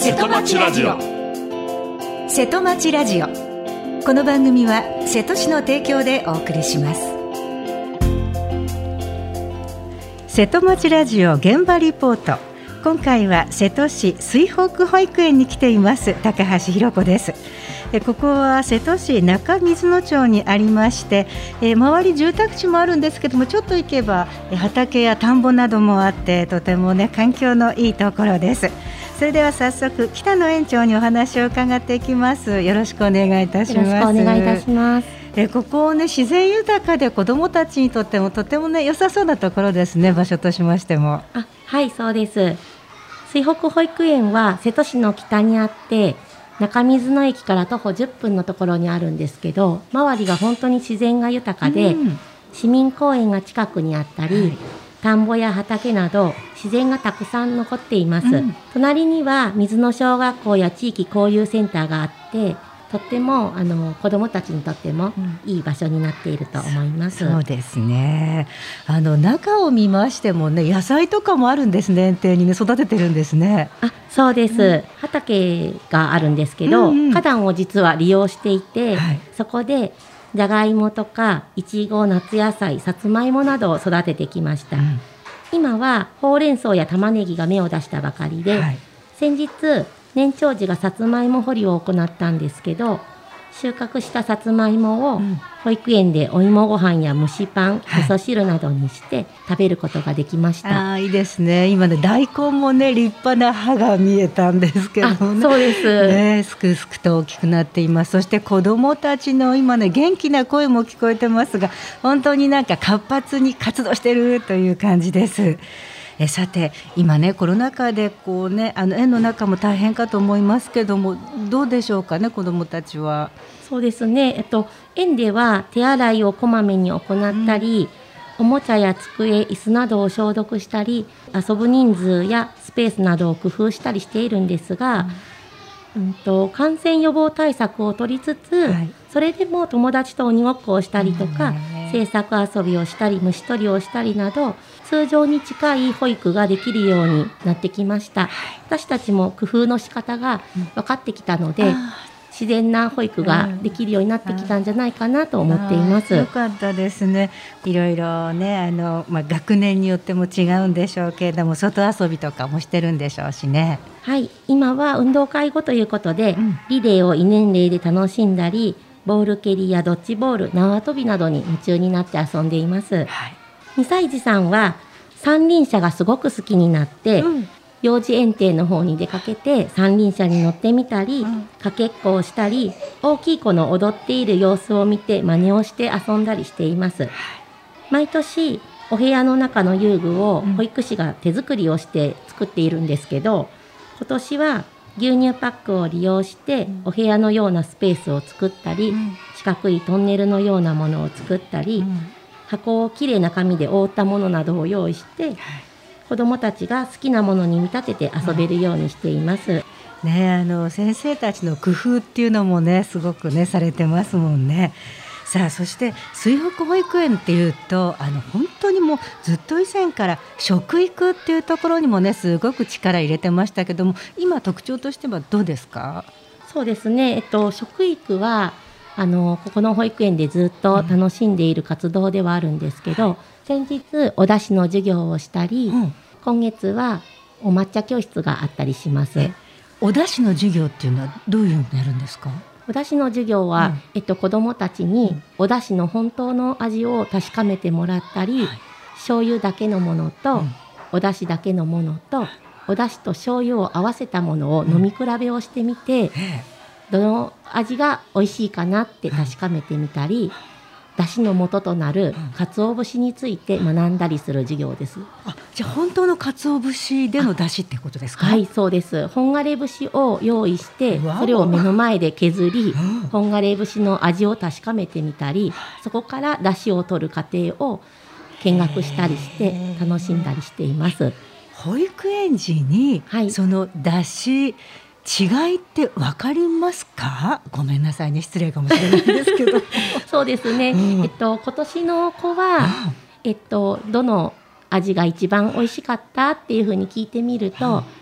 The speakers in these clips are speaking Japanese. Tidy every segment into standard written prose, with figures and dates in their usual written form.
瀬戸町ラジオ。 瀬戸町ラジオ。この番組は瀬戸市の提供でお送りします。瀬戸町ラジオ現場リポート。今回は瀬戸市水北保育園に来ています高橋弘子です。ここは瀬戸市中水野町にありまして、周り住宅地もあるんですけども、ちょっと行けば畑や田んぼなどもあって、とてもね環境のいいところです。それでは早速北野園長にお話を伺っていきます。よろしくお願いいたします。 よろしくお願いいたします。 ここね、自然豊かで子どもたちにとってもとてもね良さそうなところですね、場所としましても。 はい、そうです。水北保育園は瀬戸市の北にあって、中水野駅から徒歩10分のところにあるんですけど、周りが本当に自然が豊かで、市民公園が近くにあったり、田んぼや畑など自然がたくさん残っています。隣には水野小学校や地域交流センターがあって、とっても子どもたちにとってもいい場所になっていると思います。 そうですね。中を見ましてもね、野菜とかもあるんですね。園庭にね育ててるんですね。 そうです、畑があるんですけど、花壇を実は利用していて、そこでじゃがいもとかいちご、夏野菜、さつまいもなどを育ててきました。今はほうれん草や玉ねぎが芽を出したばかりで、先日年長児がさつまいも掘りを行ったんですけど、収穫したさつまいもを保育園でお芋ご飯や蒸しパン、味噌汁などにして食べることができました。 いいですね。今ね大根もね立派な葉が見えたんですけどね。 そうですね、すくすくと大きくなっています。そして子どもたちの今ね元気な声も聞こえてますが、本当になんか活発に活動してるという感じです。さて今ねコロナ禍でこうね園の中も大変かと思いますけども、どうでしょうかね、子どもたちは。 そうですね、園では手洗いをこまめに行ったり、おもちゃや机、椅子などを消毒したり、遊ぶ人数やスペースなどを工夫したりしているんですが、感染予防対策を取りつつ、それでも友達と鬼ごっこをしたりとか、制作遊びをしたり虫取りをしたりなど、通常に近い保育ができるようになってきました。私たちも工夫の仕方が分かってきたので、自然な保育ができるようになってきたんじゃないかなと思っています。 よかったですね。いろいろね学年によっても違うんでしょうけれども、外遊びとかもしてるんでしょうしね。 今は運動会後ということで、リレーを異年齢で楽しんだり、ボール蹴りやドッジボール、縄跳びなどに夢中になって遊んでいます。2歳児さんは三輪車がすごく好きになって、幼児園庭の方に出かけて三輪車に乗ってみたり、かけっこをしたり、大きい子の踊っている様子を見て真似をして遊んだりしています。毎年お部屋の中の遊具を保育士が手作りをして作っているんですけど、今年は牛乳パックを利用してお部屋のようなスペースを作ったり、四角いトンネルのようなものを作ったり、箱をきれいな紙で覆ったものなどを用意して、子どもたちが好きなものに見立てて遊べるようにしています。 先生たちの工夫っていうのもねすごくねされてますもんね。さあ、そして水北保育園っていうと本当にもうずっと以前から食育っていうところにもねすごく力入れてましたけども、今特徴としてはどうですか？ そうですね、食育はここの保育園でずっと楽しんでいる活動ではあるんですけど、先日お出汁の授業をしたり、今月はお抹茶教室があったりします。 お出汁の授業っていうのはどういうのやるんですか？ お出汁の授業は、子どもたちにお出汁の本当の味を確かめてもらったり、醤油だけのものと、お出汁だけのものと、お出汁と醤油を合わせたものを飲み比べをしてみて、どの味が美味しいかなって確かめてみたり、出汁の元となる鰹節について学んだりする授業です。 じゃあ本当の鰹節での出汁ってことですか？ はい、そうです。本枯節を用意して、それを目の前で削り、本枯節の味を確かめてみたり、そこから出汁を取る過程を見学したりして楽しんだりしています。 保育園児にその出汁違いって分かりますか？ごめんなさいね、失礼かもしれないんですけどそうですね、今年の子は、どの味が一番美味しかったっていうふうに聞いてみると、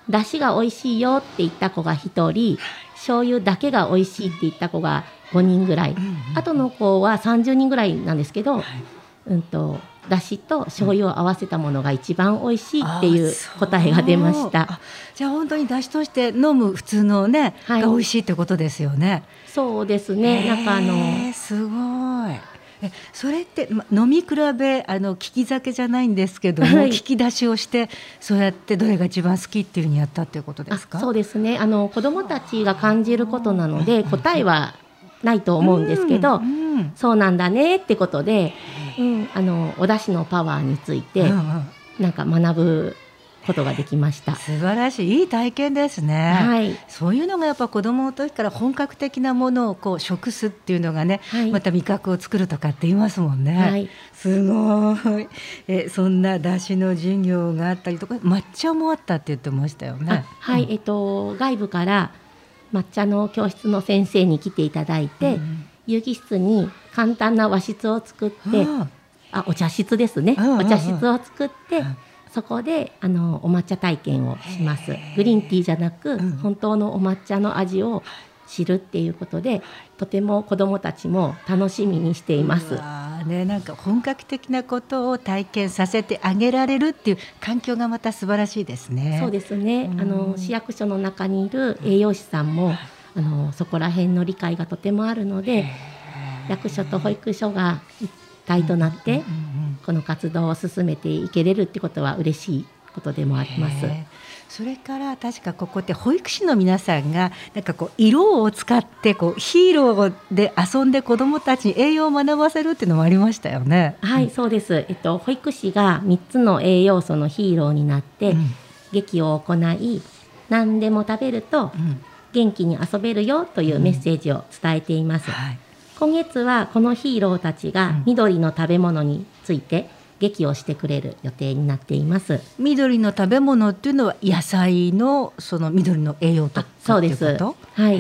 出汁が美味しいよって言った子が1人、醤油だけが美味しいって言った子が5人ぐらい、あとの子は30人ぐらいなんですけど、だしと醤油を合わせたものが一番美味しいっていう答えが出ました。 じゃあ本当にだしとして飲む普通のね、が美味しいってことですよね。 そうですね。 すごい。それって、飲み比べ利き酒じゃないんですけども、利き出しをしてそうやってどれが一番好きっていうふうにやったっていうことですか？ そうですね。子どもたちが感じることなので答えはないと思うんですけど、そうなんだねってことで、お出汁のパワーについてなんか学ぶことができました。 素晴らしい、いい体験ですね。そういうのがやっぱ子どもの時から本格的なものを食すっていうのがね、また味覚を作るとかって言いますもんね。すごい。そんな出汁の授業があったりとか、抹茶もあったって言ってましたよね。 外部から抹茶の教室の先生に来ていただいて、有機室に簡単な和室を作って、お茶室ですね、お茶室を作って、そこでお抹茶体験をします。グリーンティーじゃなく、本当のお抹茶の味を知るっていうことで、とても子どもたちも楽しみにしています。 なんか本格的なことを体験させてあげられるっていう環境がまた素晴らしいですね。 そうですね。市役所の中にいる栄養士さんもそこら辺の理解がとてもあるので、役所と保育所が一体となってこの活動を進めていけれるってことは嬉しいことでもあります。 それから確かここって保育士の皆さんがなんか色を使ってヒーローで遊んで子どもたちに栄養を学ばせるっていうのもありましたよね。 そうです。保育士が3つの栄養素のヒーローになって、劇を行い、何でも食べると元気に遊べるよというメッセージを伝えています。今月はこのヒーローたちが緑の食べ物について劇をしてくれる予定になっています。 緑の食べ物っていうのは野菜のその緑の栄養とかっていうこと？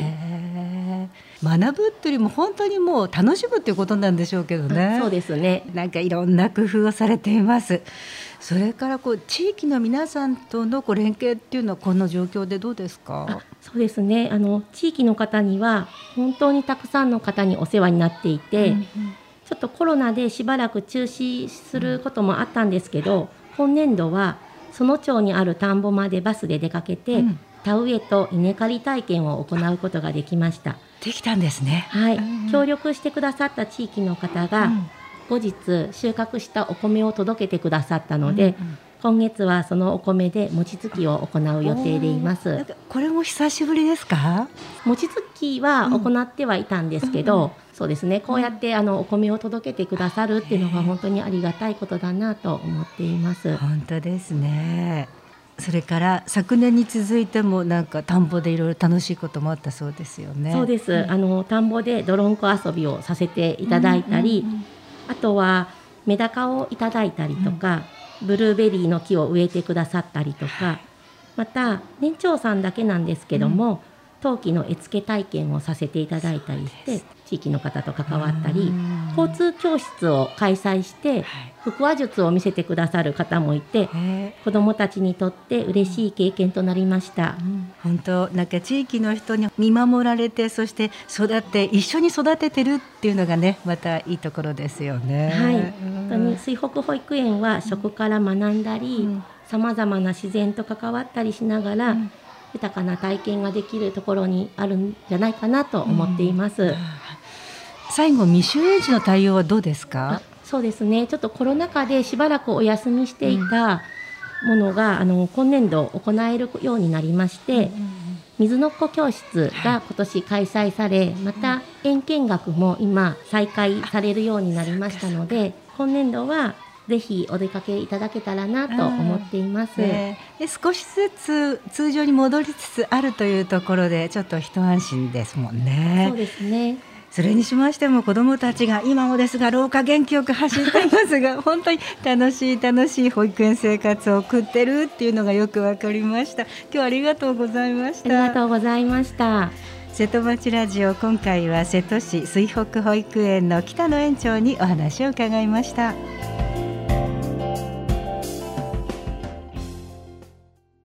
学ぶっていうよりも本当にもう楽しむっていうことなんでしょうけどね。 そうですね。 なんかいろんな工夫をされています。それから地域の皆さんとの連携っていうのはこの状況でどうですか？ そうですね。地域の方には本当にたくさんの方にお世話になっていて、ちょっとコロナでしばらく中止することもあったんですけど、今年度はその町にある田んぼまでバスで出かけて、田植えと稲刈り体験を行うことができました。 できたんですね。 協力してくださった地域の方が、後日収穫したお米を届けてくださったので、今月はそのお米で餅つきを行う予定でいます。 これも久しぶりですか？ 餅つきは行ってはいたんですけど、そうですね、こうやってお米を届けてくださるっていうのが本当にありがたいことだなと思っています。 本当ですね。それから昨年に続いてもなんか田んぼでいろいろ楽しいこともあったそうですよね。 そうです。田んぼで泥んこ遊びをさせていただいたり、あとはメダカをいただいたりとか、ブルーベリーの木を植えてくださったりとか、また年長さんだけなんですけども、陶器の絵付け体験をさせていただいたりして、地域の方と関わったり、交通教室を開催して腹話術を見せてくださる方もいて、子どもたちにとって嬉しい経験となりました。 本当なんか地域の人に見守られて、そして一緒に育ててるっていうのがね、またいいところですよね。 本当に水北保育園は食から学んだり、さまざまな自然と関わったりしながら、豊かな体験ができるところにあるんじゃないかなと思っています。 最後、未就園児の対応はどうですか？ そうですね、ちょっとコロナ禍でしばらくお休みしていたものが、今年度行えるようになりまして、水のっこ教室が今年開催され、また園見学も今再開されるようになりましたので、今年度はぜひお出かけいただけたらなと思っています。 で少しずつ通常に戻りつつあるというところで、ちょっと一安心ですもんね。 そうですね。 それにしましても子どもたちが今もですが廊下元気よく走っていますが本当に楽しい保育園生活を送ってるっていうのがよく分かりました。今日はありがとうございました。 ありがとうございました。 瀬戸町ラジオ、今回は瀬戸市水北保育園の北野園長にお話を伺いました。